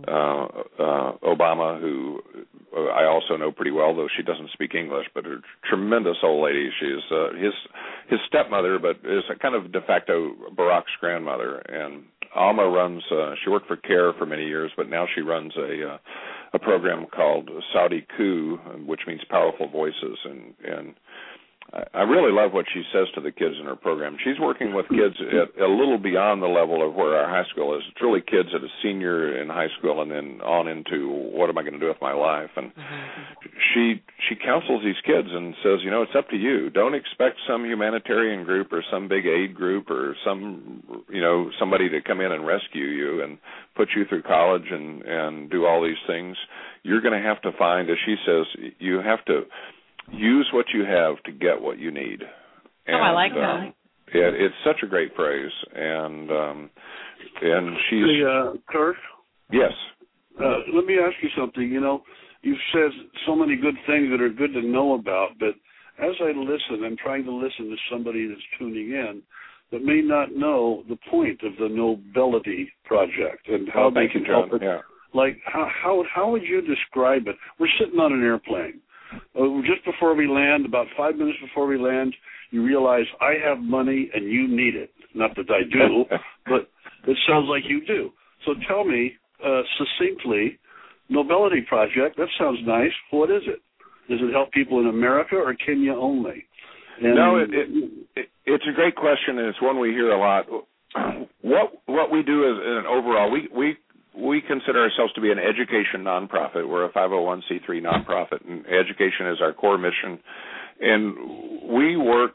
Obama, who I also know pretty well, though she doesn't speak English, but a tremendous old lady. She's his stepmother, but is a kind of de facto Barack's grandmother. And Alma runs, she worked for CARE for many years, but now she runs a program called Saudi Ku, which means Powerful Voices, and I really love what she says to the kids in her program. She's working with kids at a little beyond the level of where our high school is. It's really kids at a senior in high school and then on into what am I going to do with my life. And she counsels these kids and says, you know, it's up to you. Don't expect some humanitarian group or some big aid group or some, you know, somebody to come in and rescue you and put you through college and do all these things. You're going to have to find, as she says, you have to use what you have to get what you need. And, I like that. It's such a great phrase, and she's... Kirk? Yes. Let me ask you something. You know, you've said so many good things that are good to know about, but as I listen, I'm trying to listen to somebody that's tuning in that may not know the point of the Nobelity Project and how they can help it. Yeah. Like, how would you describe it? We're sitting on an airplane. Just before we land, about 5 minutes before we land, you realize I have money and you need it. Not that I do, but it sounds like you do. So tell me succinctly, Nobelity Project, that sounds nice. What is it? Does it help people in America or Kenya only? And no, it's a great question, and it's one we hear a lot. What we do is, in an overall, we consider ourselves to be an education nonprofit. We're a 501c3 nonprofit, and education is our core mission. And we work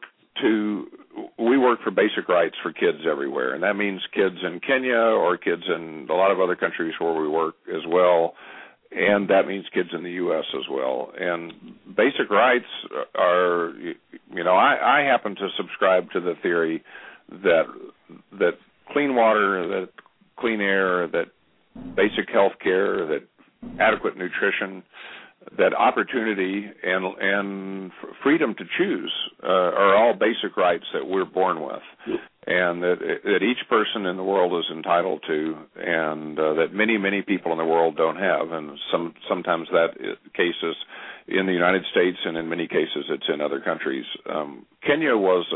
for basic rights for kids everywhere, and that means kids in Kenya or kids in a lot of other countries where we work as well, and that means kids in the U.S. as well. And basic rights are, you know, I happen to subscribe to the theory that clean water, that clean air, that basic health care, that adequate nutrition, that opportunity and freedom to choose are all basic rights that we're born with, and that each person in the world is entitled to, and that many, many people in the world don't have. And sometimes that case is in the United States, and in many cases it's in other countries. Kenya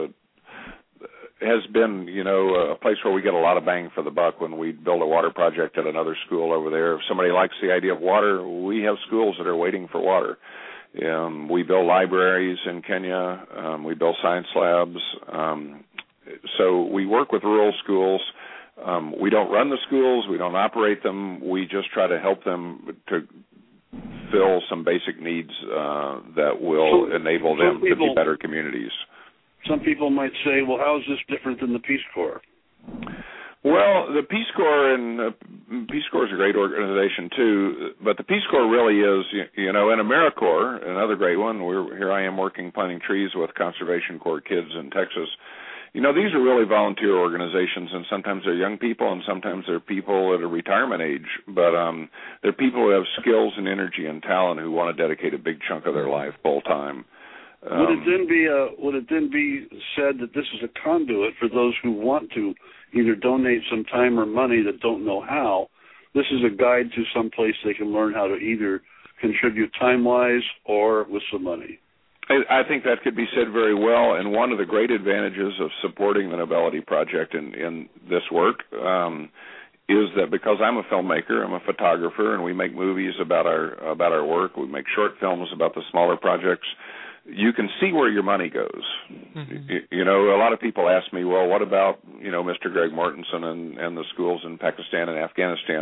has been, you know, a place where we get a lot of bang for the buck when we build a water project at another school over there. If somebody likes the idea of water, we have schools that are waiting for water. We build libraries in Kenya. We build science labs. So we work with rural schools. We don't run the schools. We don't operate them. We just try to help them to fill some basic needs that will enable them to be better communities. Some people might say, well, how is this different than the Peace Corps? Well, the Peace Corps Peace Corps is a great organization too, but the Peace Corps really is, you know, and AmeriCorps, another great one. Here I am working planting trees with Conservation Corps kids in Texas. You know, these are really volunteer organizations, and sometimes they're young people, and sometimes they're people at a retirement age. But they're people who have skills and energy and talent who want to dedicate a big chunk of their life full time. Would it then be said that this is a conduit for those who want to either donate some time or money that don't know how? This is a guide to some place they can learn how to either contribute time-wise or with some money. I think that could be said very well, and one of the great advantages of supporting the Nobelity Project in this work is that because I'm a filmmaker, I'm a photographer, and we make movies about our work. We make short films about the smaller projects. you can see where your money goes. You know, a lot of people ask me, well, what about, you know, Mr. Greg Mortensen and the schools in Pakistan and Afghanistan?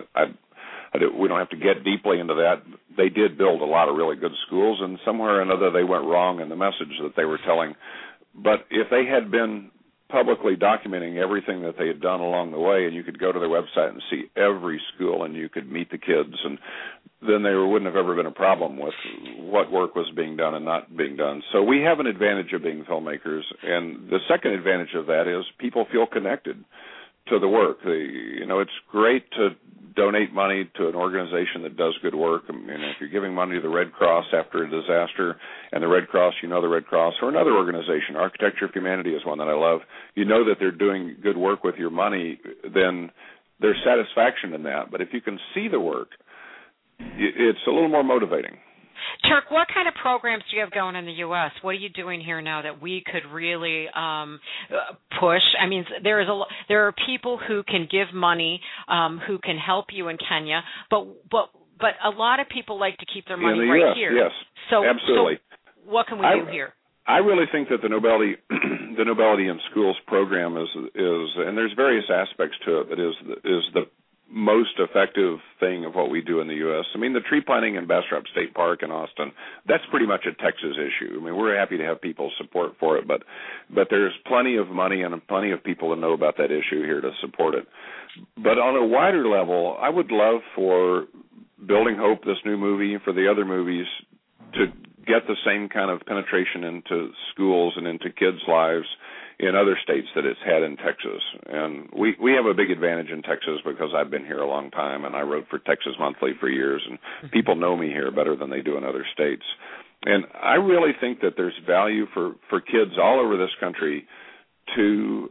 And we don't have to get deeply into that. They did build a lot of really good schools, and somewhere or another they went wrong in the message that they were telling. But if they had been publicly documenting everything that they had done along the way, and you could go to their website and see every school, and you could meet the kids, and then there wouldn't have ever been a problem with what work was being done and not being done. So we have an advantage of being filmmakers, and the second advantage of that is people feel connected to the work. You know, it's great to donate money to an organization that does good work. I mean, if you're giving money to the Red Cross after a disaster, and the Red Cross, you know the Red Cross, or another organization, Architecture of Humanity is one that I love, you know that they're doing good work with your money, then there's satisfaction in that. But if you can see the work, it's a little more motivating. Turk, what kind of programs do you have going in the U.S.? What are you doing here now that we could really push? I mean, there are people who can give money, who can help you in Kenya, but a lot of people like to keep their money in the right US, here. Yes, so, absolutely. So what can we do here? I really think that the Nobelity in Schools program is, and there's various aspects to it, that is the most effective thing of what we do in the U.S. I mean, the tree planting in Bastrop State Park in Austin, that's pretty much a Texas issue. I mean, we're happy to have people's support for it, but there's plenty of money and plenty of people to know about that issue here to support it. But on a wider level, I would love for Building Hope, this new movie, for the other movies, to get the same kind of penetration into schools and into kids' lives in other states that it's had in Texas. And we have a big advantage in Texas because I've been here a long time, and I wrote for Texas Monthly for years, and people know me here better than they do in other states. And I really think that there's value for kids all over this country to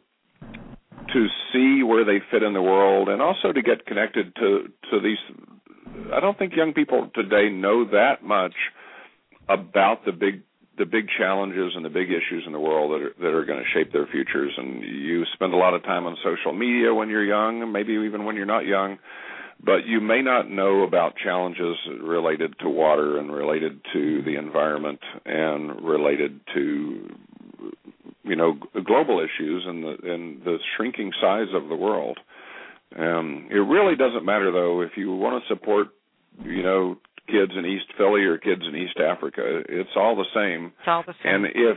see where they fit in the world, and also to get connected to these. I don't think young people today know that much about the big challenges and the big issues in the world that are going to shape their futures. And you spend a lot of time on social media when you're young, and maybe even when you're not young, but you may not know about challenges related to water and related to the environment and related to, you know, global issues and the shrinking size of the world. It really doesn't matter, though, if you want to support, you know, kids in East Philly or kids in East Africa. It's all the same. It's all the same. And if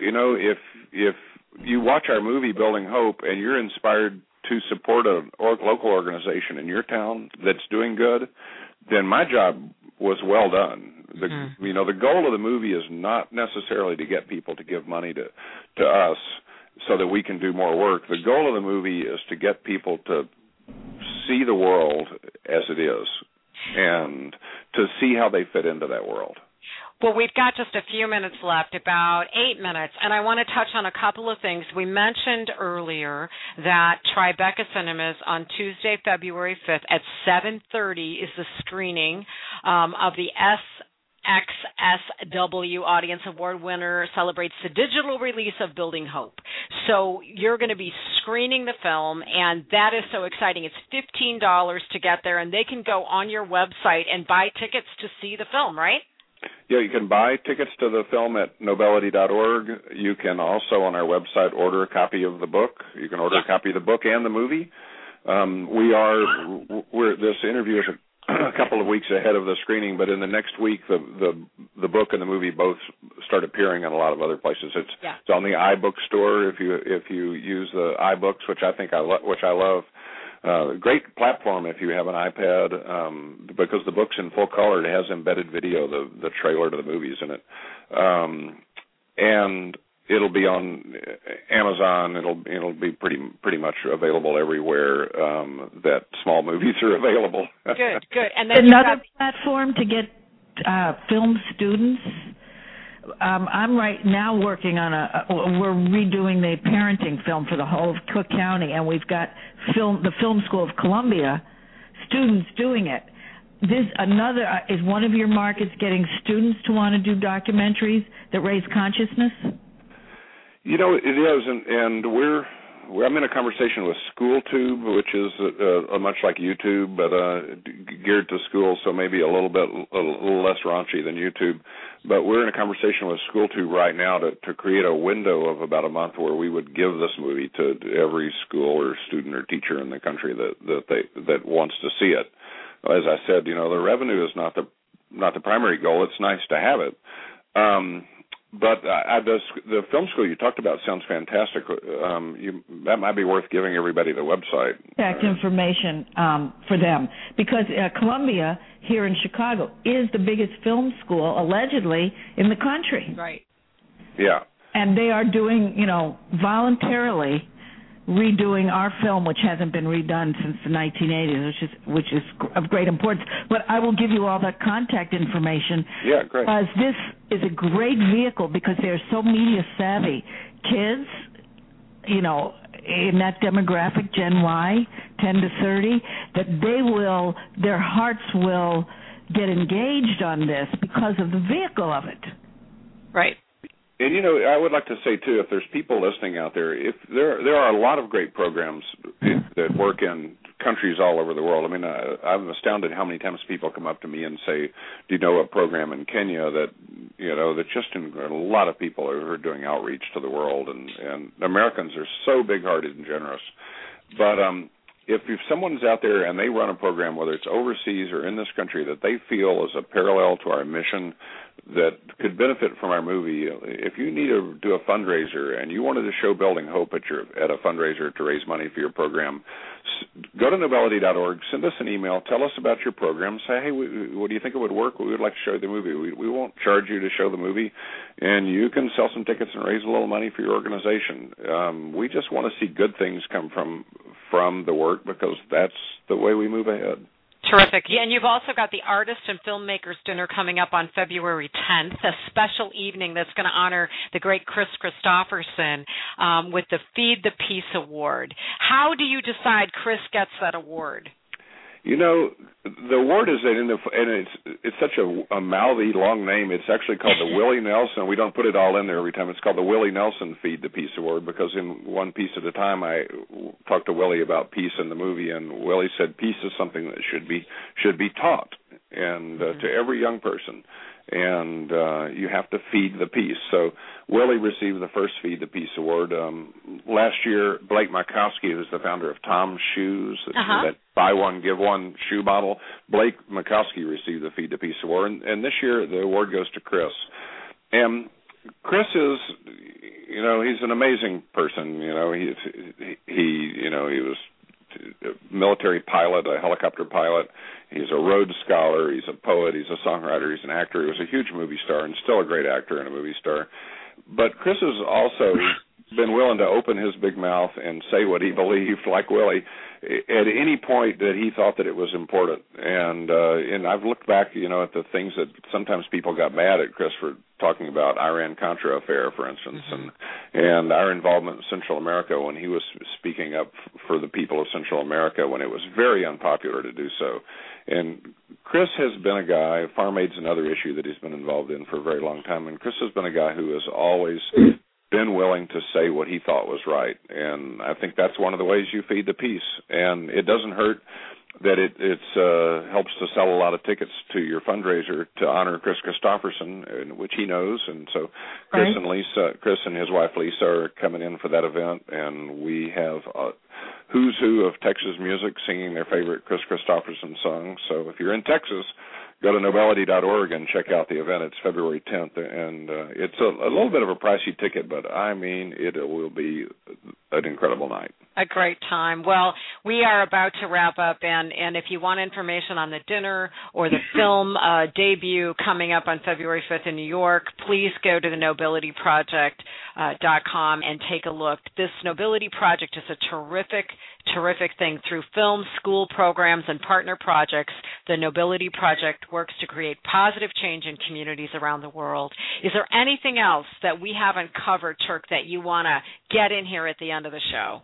if you watch our movie Building Hope and you're inspired to support a local organization in your town that's doing good, then my job was well done. You know, the goal of the movie is not necessarily to get people to give money to us so that we can do more work. The goal of the movie is to get people to see the world as it is and to see how they fit into that world. Well, we've got just a few minutes left, about 8 minutes, and I want to touch on a couple of things. We mentioned earlier that Tribeca Cinemas on Tuesday, February 5th at 7:30 is the screening of the SXSW Audience Award winner celebrates the digital release of Building Hope. So you're going to be screening the film, and that is so exciting. It's $15 to get there, and they can go on your website and buy tickets to see the film, right? Yeah, you can buy tickets to the film at nobelity.org. You can also on our website order a copy of the book. You can order a copy of the book and the movie. This interview is a couple of weeks ahead of the screening, but in the next week, the book and the movie both start appearing in a lot of other places. It's on the iBook store if you use the iBooks, which I love. Great platform if you have an iPad, because the book's in full color. It has embedded video, the trailer to the movies in it, and it'll be on Amazon. It'll be pretty much available everywhere that small movies are available. Good. And then another platform to get film students. I'm right now working on we're redoing the parenting film for the whole of Cook County, and we've got the Film School of Columbia students doing it. Is one of your markets getting students to want to do documentaries that raise consciousness? You know, it is, and I'm in a conversation with SchoolTube, which is much like YouTube, but geared to schools, so maybe a little less raunchy than YouTube. But we're in a conversation with School 2 right now to create a window of about a month where we would give this movie to every school or student or teacher in the country that wants to see it. As I said, the revenue is not the primary goal. It's nice to have it. But the film school you talked about sounds fantastic. That might be worth giving everybody the website. Contact information for them, because Columbia here in Chicago is the biggest film school, allegedly, in the country. Right. Yeah. And they are doing, voluntarily redoing our film, which hasn't been redone since the 1980s, which is of great importance. But I will give you all that contact information. Yeah, great. Because this is a great vehicle because they're so media savvy. Kids, in that demographic, Gen Y, 10 to 30, that their hearts will get engaged on this because of the vehicle of it. Right. And, I would like to say, too, if there's people listening out there, if there are a lot of great programs that work in countries all over the world. I mean, I'm astounded how many times people come up to me and say, do you know a program in Kenya that just a lot of people are doing outreach to the world, and Americans are so big-hearted and generous. But if someone's out there and they run a program, whether it's overseas or in this country, that they feel is a parallel to our mission that could benefit from our movie, if you need to do a fundraiser and you wanted to show Building Hope at a fundraiser to raise money for your program, go to Nobelity.org, send us an email, tell us about your program, say, hey, what do you think it would work? We would like to show you the movie. We won't charge you to show the movie, and you can sell some tickets and raise a little money for your organization. We just want to see good things come from the work, because that's the way we move ahead. Terrific. Yeah, and you've also got the Artist and Filmmakers Dinner coming up on February 10th, a special evening that's going to honor the great Kris Kristofferson with the Feed the Peace Award. How do you decide Kris gets that award? The award is and it's such a mouthy, long name. It's actually called the Willie Nelson. We don't put it all in there every time. It's called the Willie Nelson Feed the Peace Award, because in one piece at a time I talked to Willie about peace in the movie, and Willie said peace is something that should be taught and to every young person. And you have to feed the peace. So Willie received the first Feed the Peace Award. Last year, Blake Makowski, who's the founder of Tom's Shoes, that buy one, give one shoe model, Blake Makowski received the Feed the Peace Award. And this year, the award goes to Kris. And Kris is, he's an amazing person. He was a military pilot, a helicopter pilot. He's a Rhodes Scholar. He's a poet. He's a songwriter. He's an actor. He was a huge movie star and still a great actor and a movie star. But Kris has also been willing to open his big mouth and say what he believed, like Willie, at any point that he thought that it was important. And I've looked back, at the things that sometimes people got mad at Kris for talking about Iran-Contra affair, for instance, and our involvement in Central America when he was speaking up for the people of Central America when it was very unpopular to do so. And Kris has been a guy, Farm Aid's another issue that he's been involved in for a very long time, and Kris has been a guy who has always been willing to say what he thought was right. And I think that's one of the ways you feed the peace. And it doesn't hurt that it helps to sell a lot of tickets to your fundraiser to honor Kris Kristofferson, which he knows. And so Kris and his wife Lisa are coming in for that event, and we have who's who of Texas music singing their favorite Kris Kristofferson songs. So if you're in Texas, go to Nobelity.org and check out the event. It's February 10th, and it's a little bit of a pricey ticket, but I mean, it will be an incredible night. A great time. Well, we are about to wrap up, and if you want information on the dinner or the film debut coming up on February 5th in New York, please go to the NobilityProject.com and take a look. This Nobility Project is a terrific thing. Through film, school programs, and partner projects, the Nobility Project works to create positive change in communities around the world. Is there anything else that we haven't covered, Turk, that you want to get in here at the end of the show?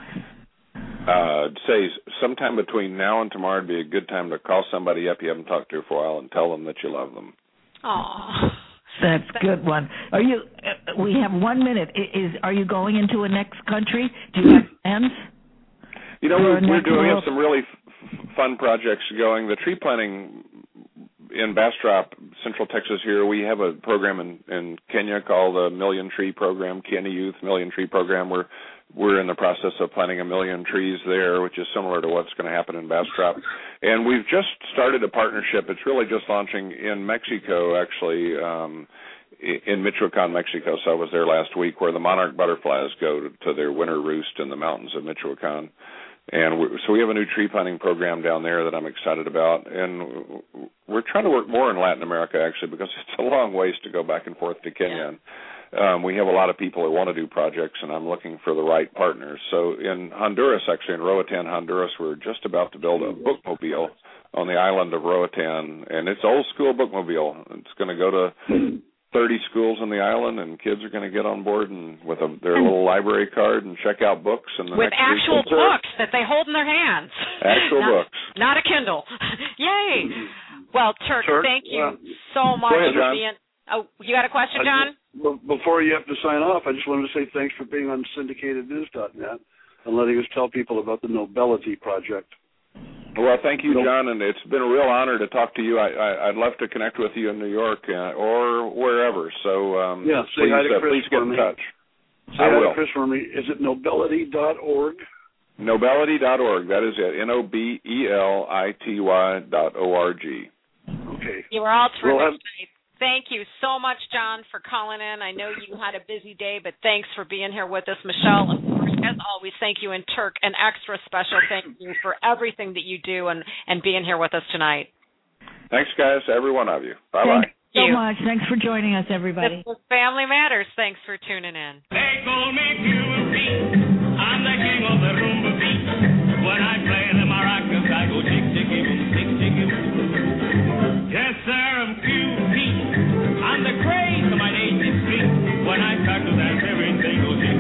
I'd say sometime between now and tomorrow would be a good time to call somebody up you haven't talked to for a while and tell them that you love them. Aww. That's a good one. Are you? We have 1 minute. Are you going into a next country? Do you have plans? We have some really fun projects going. The tree planting in Bastrop, Central Texas here, we have a program in Kenya called the Million Tree Program, Kenya Youth Million Tree Program. We're in the process of planting 1 million trees there, which is similar to what's going to happen in Bastrop. And we've just started a partnership. It's really just launching in Mexico, actually, in Michoacan, Mexico. So I was there last week, where the monarch butterflies go to their winter roost in the mountains of Michoacan. And so we have a new tree planting program down there that I'm excited about. And we're trying to work more in Latin America, actually, because it's a long ways to go back and forth to Kenya. Yeah. We have a lot of people who want to do projects, and I'm looking for the right partners. So in Honduras, actually, in Roatan, Honduras, we're just about to build a bookmobile on the island of Roatan. And it's old school bookmobile. It's going to go to 30 schools on the island, and kids are going to get on board and with their little library card and check out books. And with actual books that they hold in their hands. Actual books. Not a Kindle. Yay! Well, Turk, thank you so much for being... Oh, you got a question, John? Before you have to sign off, I just wanted to say thanks for being on syndicatednews.net and letting us tell people about the Nobelity Project. Well, thank you, John, and it's been a real honor to talk to you. I'd love to connect with you in New York or wherever. So say hi to Chris please get in touch. Say hi to Chris for me. Is it Nobelity.org? Nobelity.org. That is it. Nobelity.org. Okay. You were all terrific. Thank you so much, John, for calling in. I know you had a busy day, but thanks for being here with us, Michelle. And of course, as always, thank you, and Turk, an extra special thank you for everything that you do and being here with us tonight. Thanks, guys, every one of you. Bye-bye. Thanks so much. Thanks for joining us, everybody. This was Family Matters. Thanks for tuning in. They call me QB. I'm the king of the rumba beat. When I play the maracas, I go tick, ticky, boom, tick, ticky, boom. Yes, sir, I'm QB. I'm the craze of my native street. When I start to dance, everything goes tick,